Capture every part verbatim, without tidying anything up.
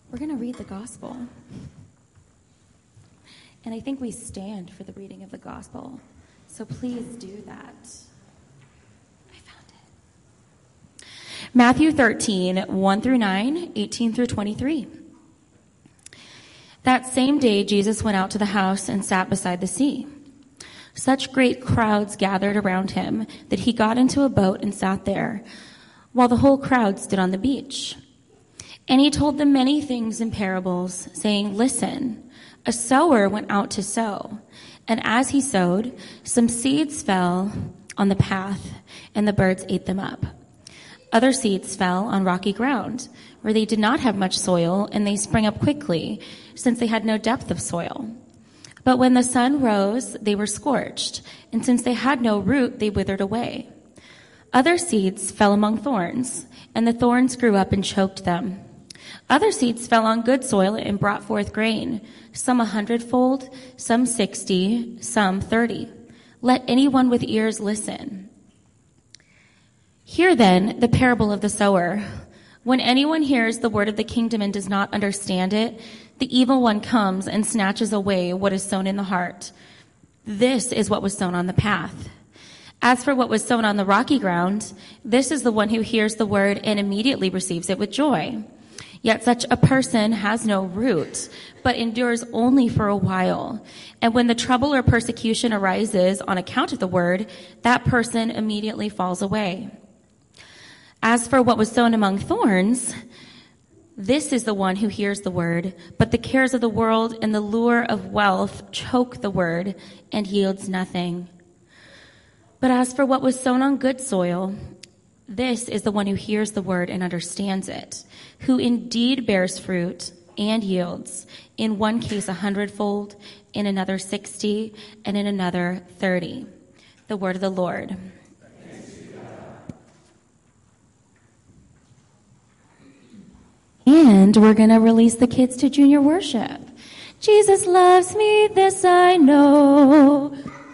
we're going to read the gospel. And I think we stand for the reading of the gospel. So please do that. I found it. Matthew thirteen, one through nine, eighteen through twenty-three. That same day, Jesus went out to the house and sat beside the sea. Such great crowds gathered around him that he got into a boat and sat there, while the whole crowd stood on the beach. And he told them many things in parables, saying, "Listen, a sower went out to sow, and as he sowed, some seeds fell on the path, and the birds ate them up. Other seeds fell on rocky ground, where they did not have much soil, and they sprang up quickly, since they had no depth of soil. But when the sun rose, they were scorched, and since they had no root, they withered away. Other seeds fell among thorns, and the thorns grew up and choked them. Other seeds fell on good soil and brought forth grain, some a hundredfold, some sixty, some thirty. Let anyone with ears listen. Hear then the parable of the sower. When anyone hears the word of the kingdom and does not understand it, the evil one comes and snatches away what is sown in the heart. This is what was sown on the path. As for what was sown on the rocky ground, this is the one who hears the word and immediately receives it with joy. Yet such a person has no root, but endures only for a while. And when the trouble or persecution arises on account of the word, that person immediately falls away. As for what was sown among thorns, this is the one who hears the word, but the cares of the world and the lure of wealth choke the word and yields nothing. But as for what was sown on good soil, this is the one who hears the word and understands it, who indeed bears fruit and yields, in one case a hundredfold, in another sixty, and in another thirty. The word of the Lord. And we're going to release the kids to junior worship. Jesus loves me, this I know.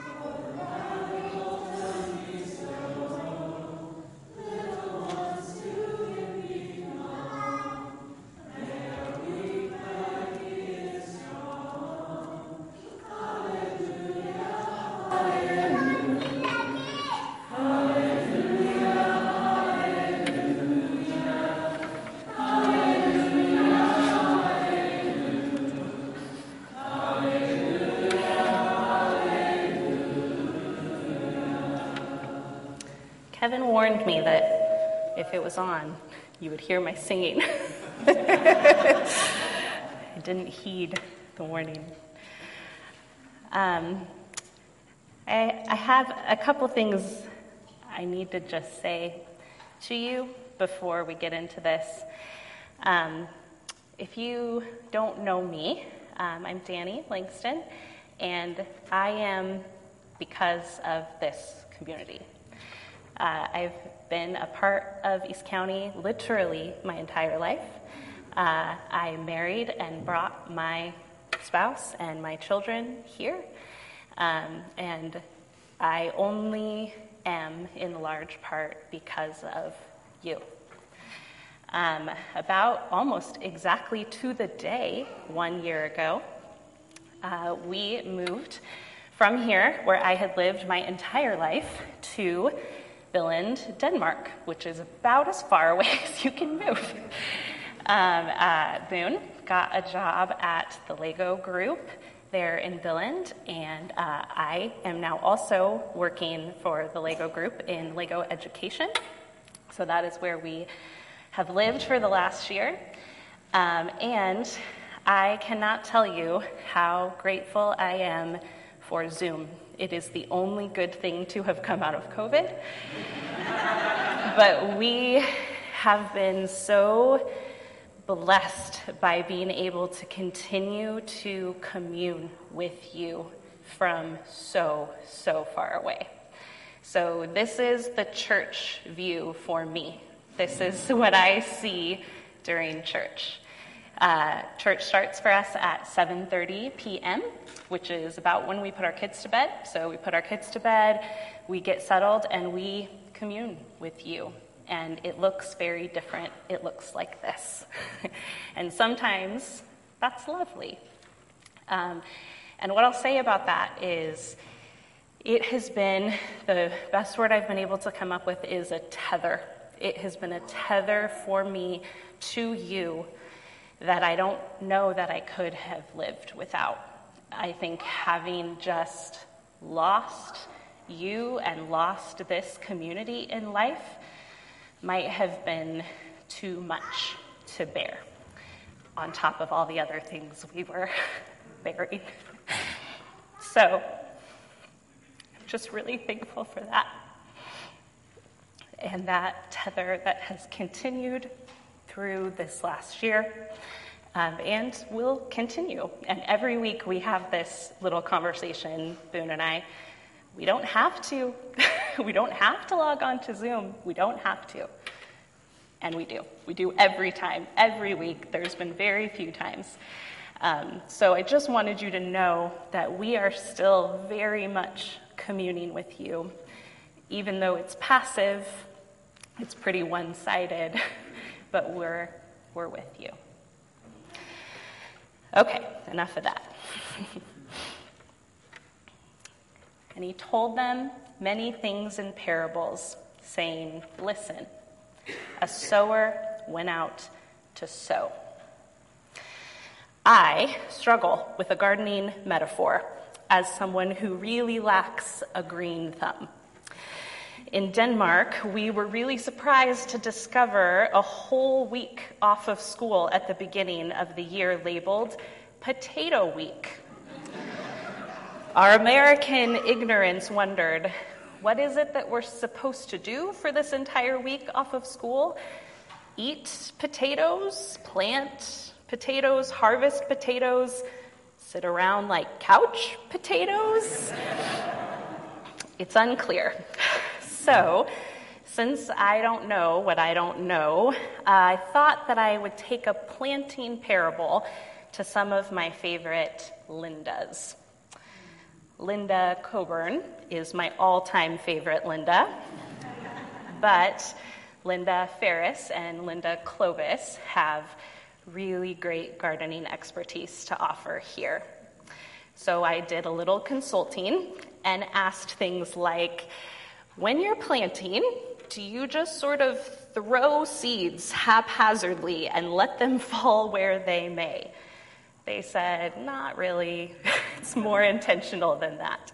Kevin warned me that if it was on, you would hear my singing. I didn't heed the warning. Um, I, I have a couple things I need to just say to you before we get into this. Um, if you don't know me, um, I'm Danny Langston, and I am because of this community. Uh, I've been a part of East County literally my entire life. Uh, I married and brought my spouse and my children here, um, and I only am in large part because of you. Um, about almost exactly to the day one year ago, uh, we moved from here, where I had lived my entire life, to Billund, Denmark, which is about as far away as you can move. Um, uh, Boone got a job at the Lego Group there in Billund, and uh, I am now also working for the Lego Group in Lego Education. So that is where we have lived for the last year. Um, and I cannot tell you how grateful I am for Zoom. It is the only good thing to have come out of COVID. But we have been so blessed by being able to continue to commune with you from so, so far away. So this is the church view for me. This is what I see during church. Uh, church starts for us at seven thirty p.m., which is about when we put our kids to bed. So we put our kids to bed, we get settled, and we commune with you and it looks very different. It looks like this. And sometimes that's lovely. Um, and what I'll say about that is it has been, the best word I've been able to come up with is a tether. It has been a tether for me to you that I don't know that I could have lived without. I think having just lost you and lost this community in life might have been too much to bear, on top of all the other things we were bearing. So I'm just really thankful for that. And that tether that has continued through this last year um, and will continue. And every week we have this little conversation, Boone and I. We don't have to. We don't have to log on to Zoom. We don't have to. And we do. We do every time, every week. There's been very few times. Um, so I just wanted you to know that we are still very much communing with you. Even though it's passive, it's pretty one-sided, but we're we're with you. Okay, enough of that. And he told them many things in parables, saying, listen, a sower went out to sow. I struggle with a gardening metaphor as someone who really lacks a green thumb. In Denmark, we were really surprised to discover a whole week off of school at the beginning of the year labeled Potato Week. Our American ignorance wondered, what is it that we're supposed to do for this entire week off of school? Eat potatoes, plant potatoes, harvest potatoes, sit around like couch potatoes? It's unclear. So, since I don't know what I don't know, uh, I thought that I would take a planting parable to some of my favorite Lindas. Linda Coburn is my all-time favorite Linda, but Linda Ferris and Linda Clovis have really great gardening expertise to offer here. So I did a little consulting and asked things like, when you're planting, do you just sort of throw seeds haphazardly and let them fall where they may? They said, not really. It's more intentional than that.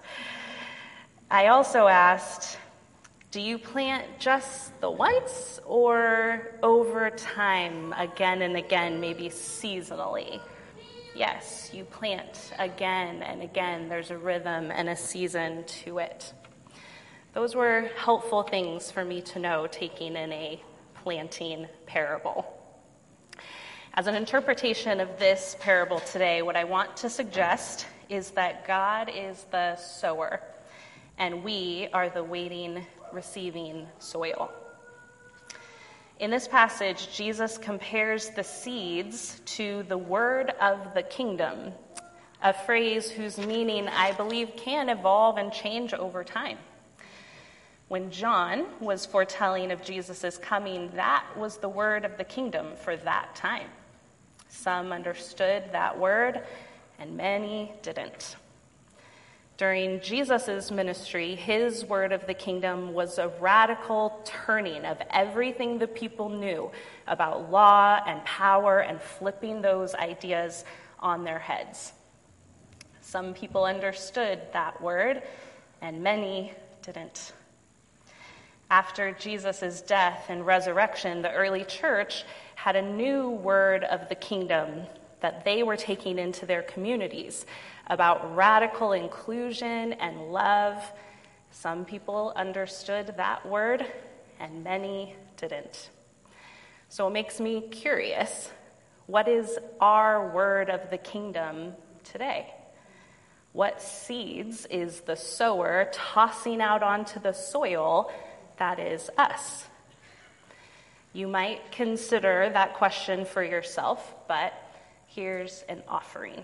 I also asked, do you plant just the once or over time, again and again, maybe seasonally? Yes, you plant again and again. There's a rhythm and a season to it. Those were helpful things for me to know taking in a planting parable. As an interpretation of this parable today, what I want to suggest is that God is the sower, and we are the waiting, receiving soil. In this passage, Jesus compares the seeds to the word of the kingdom, a phrase whose meaning I believe can evolve and change over time. When John was foretelling of Jesus' coming, that was the word of the kingdom for that time. Some understood that word, and many didn't. During Jesus' ministry, his word of the kingdom was a radical turning of everything the people knew about law and power and flipping those ideas on their heads. Some people understood that word, and many didn't. After Jesus' death and resurrection, the early church had a new word of the kingdom that they were taking into their communities about radical inclusion and love. Some people understood that word, and many didn't. So it makes me curious, what is our word of the kingdom today? What seeds is the sower tossing out onto the soil that is us? You might consider that question for yourself, but here's an offering.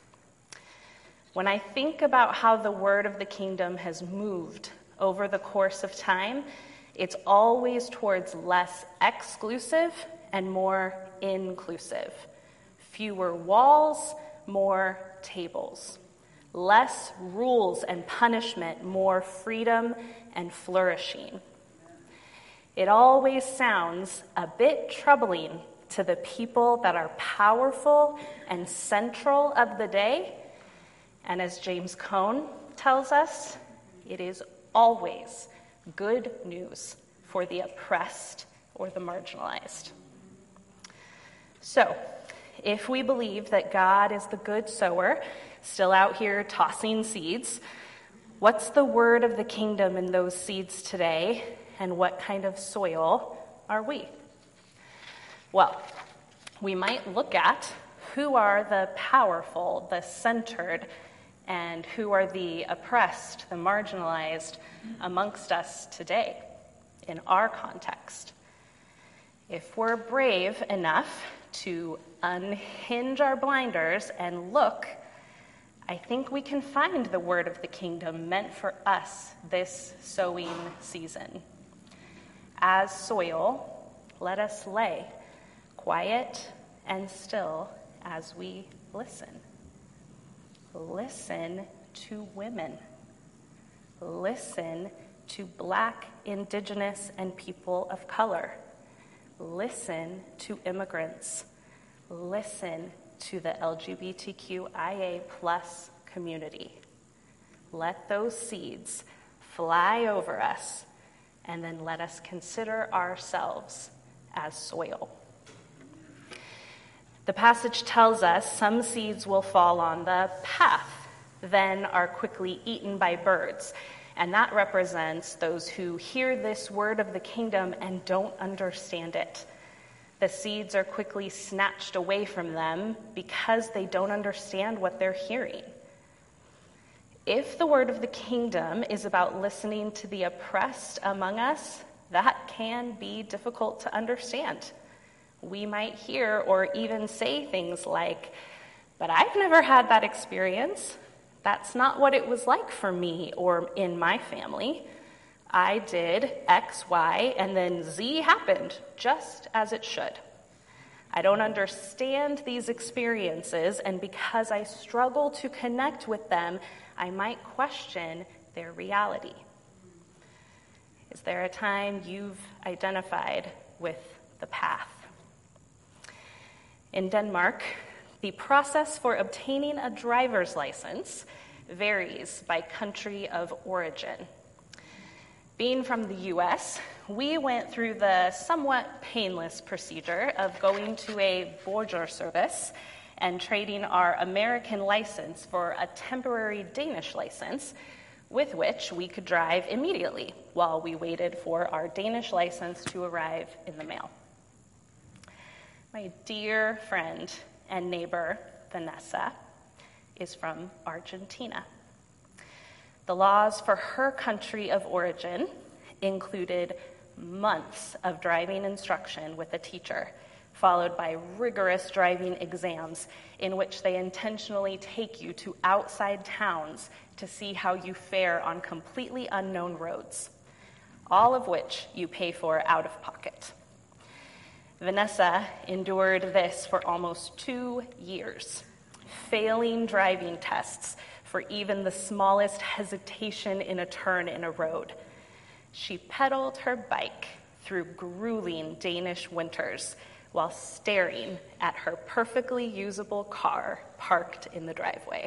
When I think about how the word of the kingdom has moved over the course of time, It's always towards less exclusive and more inclusive. Fewer walls, more tables. Less rules and punishment, more freedom and flourishing. It always sounds a bit troubling to the people that are powerful and central of the day. And as James Cone tells us, it is always good news for the oppressed or the marginalized. So, if we believe that God is the good sower, still out here tossing seeds, what's the word of the kingdom in those seeds today, and what kind of soil are we? Well, we might look at who are the powerful, the centered, and who are the oppressed, the marginalized amongst us today in our context. If we're brave enough to unhinge our blinders and look, I think we can find the word of the kingdom meant for us this sowing season. As soil, let us lay quiet and still as we listen. Listen to women. Listen to Black, Indigenous, and people of color. Listen to immigrants. Listen to the L G B T Q I A plus community. Let those seeds fly over us, and then let us consider ourselves as soil. The passage tells us some seeds will fall on the path, then are quickly eaten by birds. And that represents those who hear this word of the kingdom and don't understand it. The seeds are quickly snatched away from them because they don't understand what they're hearing. If the word of the kingdom is about listening to the oppressed among us, that can be difficult to understand. We might hear or even say things like, "But I've never had that experience. That's not what it was like for me or in my family. I did X, Y, and then Z happened, just as it should. I don't understand these experiences, and because I struggle to connect with them, I might question their reality." Is there a time you've identified with the path? In Denmark, the process for obtaining a driver's license varies by country of origin. Being from the U S, we went through the somewhat painless procedure of going to a border service and trading our American license for a temporary Danish license with which we could drive immediately while we waited for our Danish license to arrive in the mail. My dear friend and neighbor, Vanessa, is from Argentina. The laws for her country of origin included months of driving instruction with a teacher, followed by rigorous driving exams in which they intentionally take you to outside towns to see how you fare on completely unknown roads, all of which you pay for out of pocket. Vanessa endured this for almost two years, failing driving tests for even the smallest hesitation in a turn in a road. She pedaled her bike through grueling Danish winters while staring at her perfectly usable car parked in the driveway.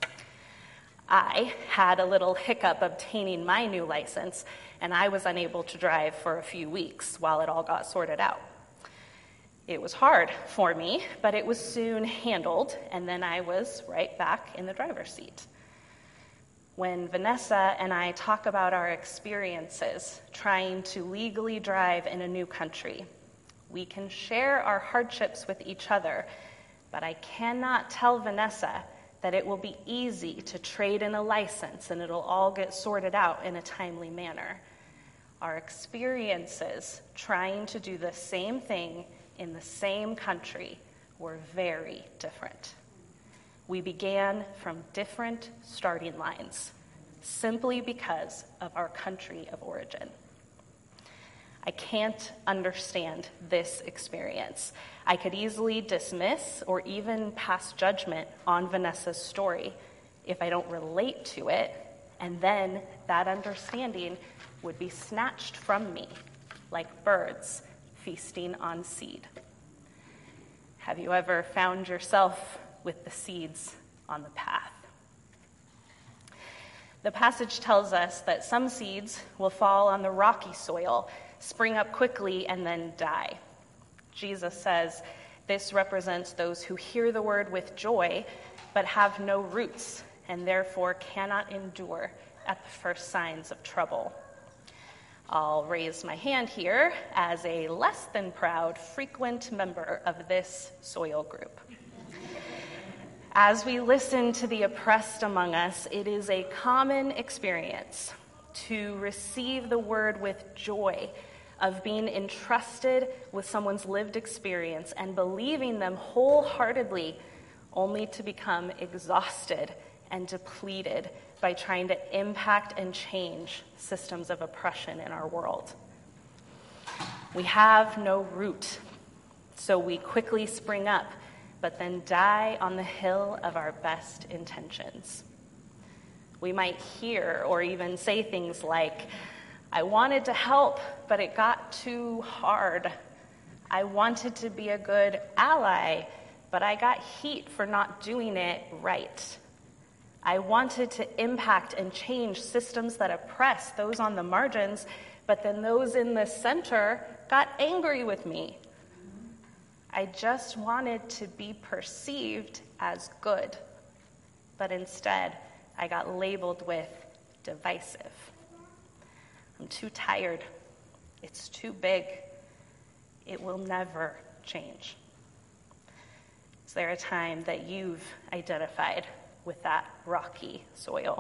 I had a little hiccup obtaining my new license, and I was unable to drive for a few weeks while it all got sorted out. It was hard for me, but it was soon handled, and then I was right back in the driver's seat. When Vanessa and I talk about our experiences trying to legally drive in a new country, we can share our hardships with each other, but I cannot tell Vanessa that it will be easy to trade in a license and it'll all get sorted out in a timely manner. Our experiences trying to do the same thing in the same country were very different. We began from different starting lines, simply because of our country of origin. I can't understand this experience. I could easily dismiss or even pass judgment on Vanessa's story if I don't relate to it, and then that understanding would be snatched from me like birds feasting on seed. Have you ever found yourself with the seeds on the path? The passage tells us that some seeds will fall on the rocky soil, spring up quickly, and then die. Jesus says this represents those who hear the word with joy, but have no roots, and therefore cannot endure at the first signs of trouble. I'll raise my hand here as a less than proud, frequent member of this soil group. As we listen to the oppressed among us, it is a common experience to receive the word with joy of being entrusted with someone's lived experience and believing them wholeheartedly, only to become exhausted and depleted by trying to impact and change systems of oppression in our world. We have no root, so we quickly spring up, but then die on the hill of our best intentions. We might hear or even say things like, I wanted to help, but it got too hard. I wanted to be a good ally, but I got heat for not doing it right. I wanted to impact and change systems that oppress those on the margins, but then those in the center got angry with me. I just wanted to be perceived as good, but instead I got labeled with divisive. I'm too tired. It's too big. It will never change. Is there a time that you've identified with that rocky soil?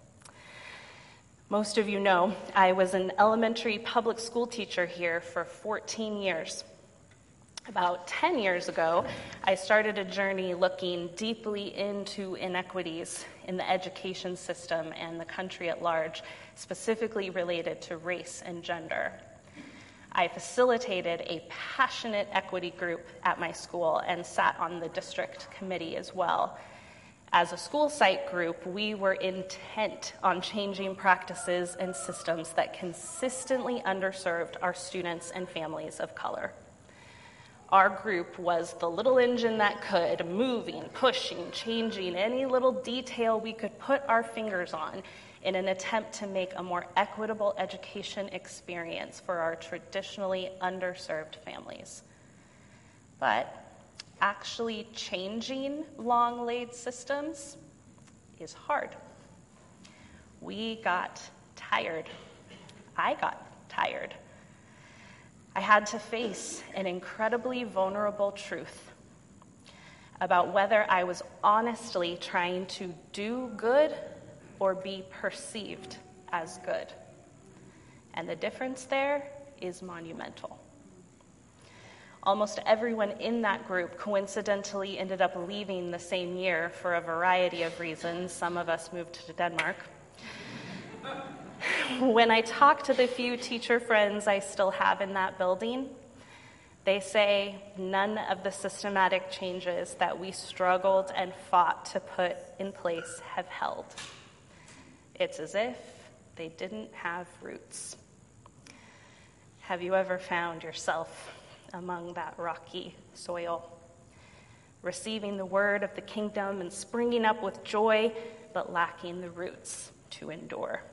Most of you know I was an elementary public school teacher here for fourteen years. About ten years ago, I started a journey looking deeply into inequities in the education system and the country at large, specifically related to race and gender. I facilitated a passionate equity group at my school and sat on the district committee as well. As a school site group, we were intent on changing practices and systems that consistently underserved our students and families of color. Our group was the little engine that could, moving, pushing, changing any little detail we could put our fingers on in an attempt to make a more equitable education experience for our traditionally underserved families. But actually changing long-laid systems is hard. We got tired. I got tired. I had to face an incredibly vulnerable truth about whether I was honestly trying to do good or be perceived as good. And the difference there is monumental. Almost everyone in that group coincidentally ended up leaving the same year for a variety of reasons. Some of us moved to Denmark. When I talk to the few teacher friends I still have in that building, they say none of the systematic changes that we struggled and fought to put in place have held. It's as if they didn't have roots. Have you ever found yourself among that rocky soil, receiving the word of the kingdom and springing up with joy, but lacking the roots to endure?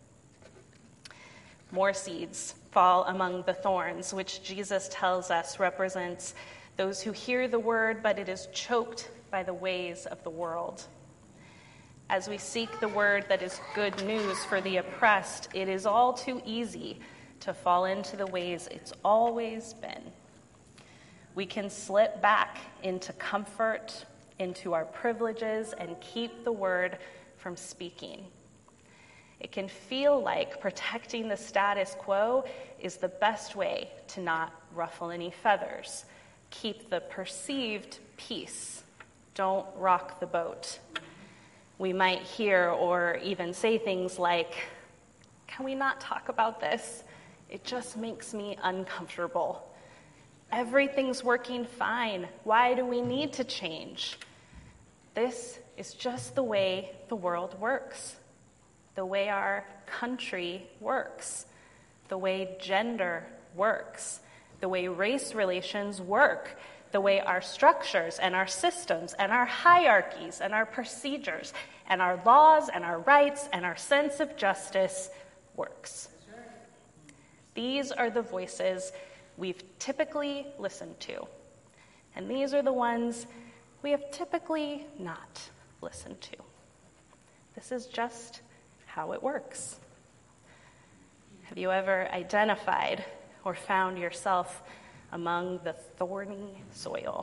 More seeds fall among the thorns, which Jesus tells us represents those who hear the word, but it is choked by the ways of the world. As we seek the word that is good news for the oppressed, it is all too easy to fall into the ways it's always been. We can slip back into comfort, into our privileges, and keep the word from speaking. It can feel like protecting the status quo is the best way to not ruffle any feathers. Keep the perceived peace. Don't rock the boat. We might hear or even say things like, "Can we not talk about this? It just makes me uncomfortable. Everything's working fine. Why do we need to change? This is just the way the world works, the way our country works, the way gender works, the way race relations work, the way our structures and our systems and our hierarchies and our procedures and our laws and our rights and our sense of justice works. These are the voices we've typically listened to, and these are the ones we have typically not listened to. This is just how it works. Have you ever identified or found yourself among the thorny soil?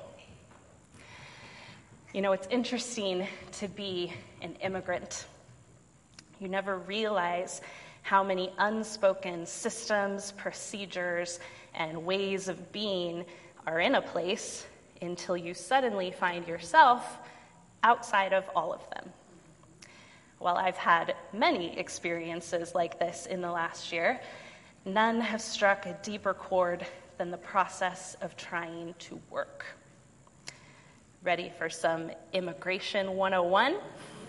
You know, it's interesting to be an immigrant. You never realize how many unspoken systems, procedures, and ways of being are in a place until you suddenly find yourself outside of all of them. While I've had many experiences like this in the last year, none have struck a deeper chord than the process of trying to work. Ready for some Immigration one oh one?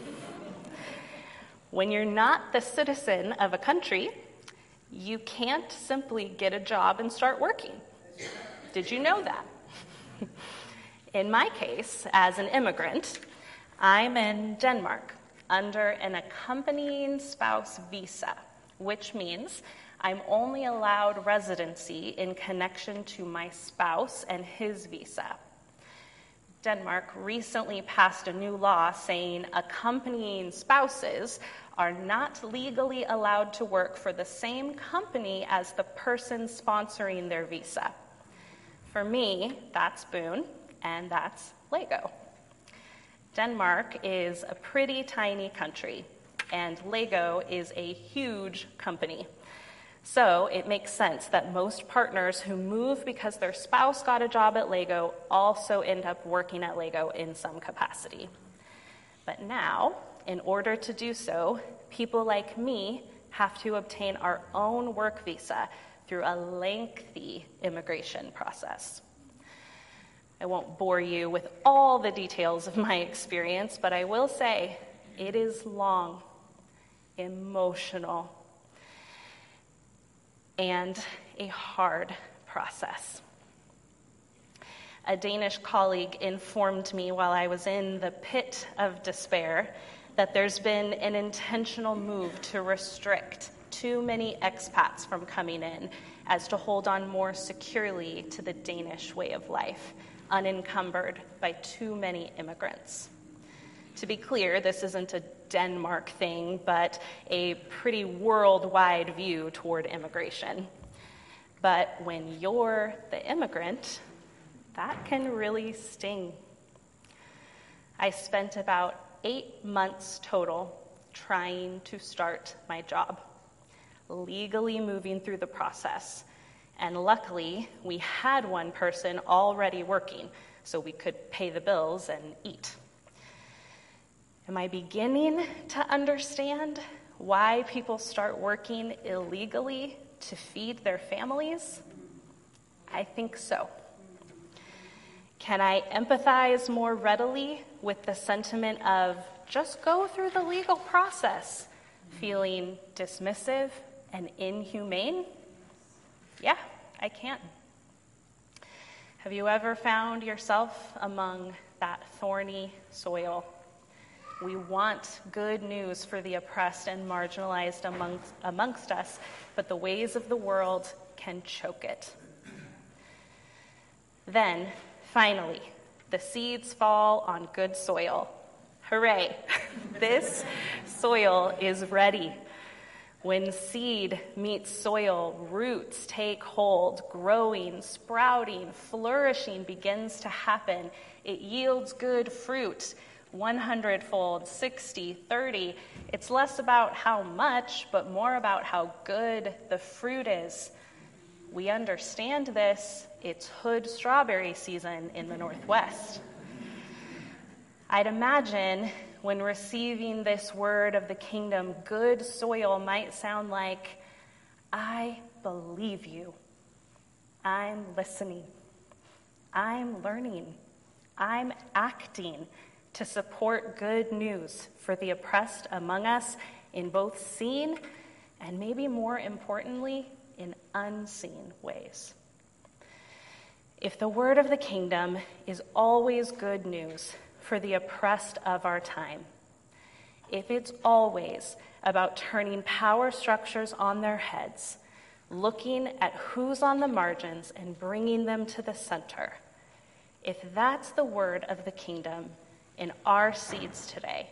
When you're not the citizen of a country, you can't simply get a job and start working. Did you know that? In my case, as an immigrant, I'm in Denmark under an accompanying spouse visa, which means I'm only allowed residency in connection to my spouse and his visa. Denmark recently passed a new law saying accompanying spouses are not legally allowed to work for the same company as the person sponsoring their visa. For me, that's Boone, and that's Lego. Denmark is a pretty tiny country, and Lego is a huge company. So it makes sense that most partners who move because their spouse got a job at Lego also end up working at Lego in some capacity. But now, in order to do so, people like me have to obtain our own work visa through a lengthy immigration process. I won't bore you with all the details of my experience, but I will say it is long, emotional, and a hard process. A Danish colleague informed me while I was in the pit of despair that there's been an intentional move to restrict too many expats from coming in as to hold on more securely to the Danish way of life, unencumbered by too many immigrants. To be clear, this isn't a Denmark thing, but a pretty worldwide view toward immigration. But when you're the immigrant, that can really sting. I spent about eight months total trying to start my job, legally moving through the process. And luckily, we had one person already working, so we could pay the bills and eat. Am I beginning to understand why people start working illegally to feed their families? I think so. Can I empathize more readily with the sentiment of just go through the legal process, feeling dismissive and inhumane? Yeah, I can. Have you ever found yourself among that thorny soil? We want good news for the oppressed and marginalized amongst, amongst us, but the ways of the world can choke it. Then, finally, the seeds fall on good soil. Hooray! This soil is ready. When seed meets soil, roots take hold, growing, sprouting, flourishing begins to happen. It yields good fruit, one hundred fold, sixty, thirty. It's less about how much, but more about how good the fruit is. We understand this. It's Hood strawberry season in the Northwest. I'd imagine when receiving this word of the kingdom, good soil might sound like, I believe you. I'm listening. I'm learning. I'm acting to support good news for the oppressed among us in both seen and maybe more importantly, in unseen ways. If the word of the kingdom is always good news for the oppressed of our time, if it's always about turning power structures on their heads, looking at who's on the margins and bringing them to the center, if that's the word of the kingdom in our seeds today,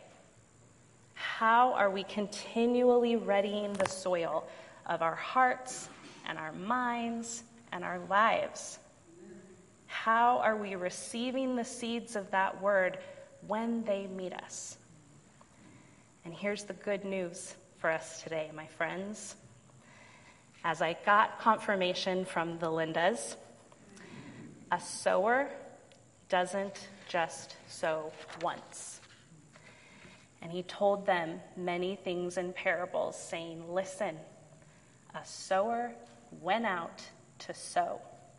how are we continually readying the soil of our hearts and our minds and our lives? How are we receiving the seeds of that word when they meet us? And here's the good news for us today, my friends. As I got confirmation from the Lindas, a sower doesn't just sow once. And he told them many things in parables, saying, listen, a sower went out to sow.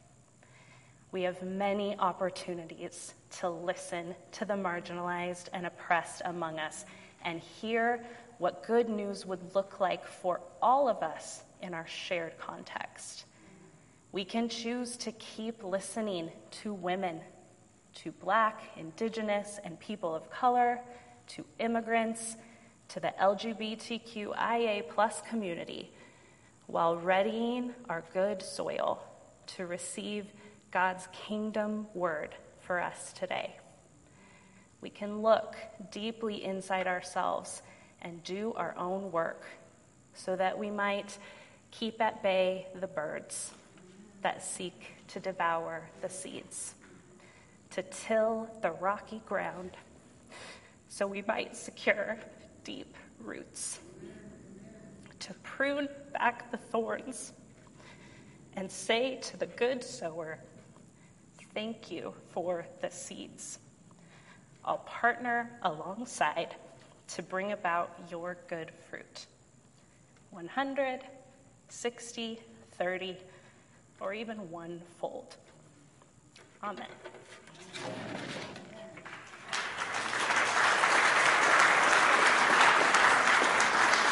We have many opportunities to listen to the marginalized and oppressed among us and hear what good news would look like for all of us in our shared context. We can choose to keep listening to women, to Black, Indigenous, and people of color, to immigrants, to the L G B T Q I A plus community, while readying our good soil to receive God's kingdom word for us today. We can look deeply inside ourselves and do our own work so that we might keep at bay the birds that seek to devour the seeds, to till the rocky ground so we might secure deep roots, to prune back the thorns and say to the good sower, thank you for the seeds. I'll partner alongside to bring about your good fruit. one hundred, sixty, thirty, or even one fold. Amen.